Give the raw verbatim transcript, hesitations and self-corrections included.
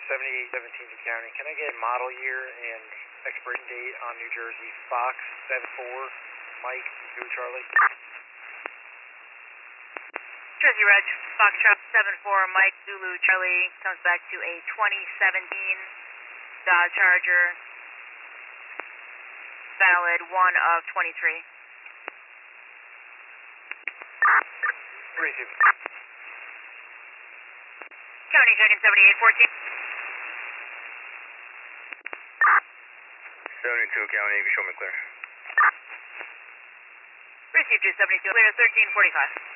seventy-eight seventeen County. Can I get model year and expiration date on New Jersey Fox seven four Mike Zulu Charlie? Jersey Reg, Foxtrot seven four Mike Zulu Charlie comes back to a twenty seventeen Dodge Charger, valid one of twenty-three. Receive. County checking seventy-eight fourteen. seventy-two County, you can show me clear. Receive two seventy-two, clear thirteen forty-five.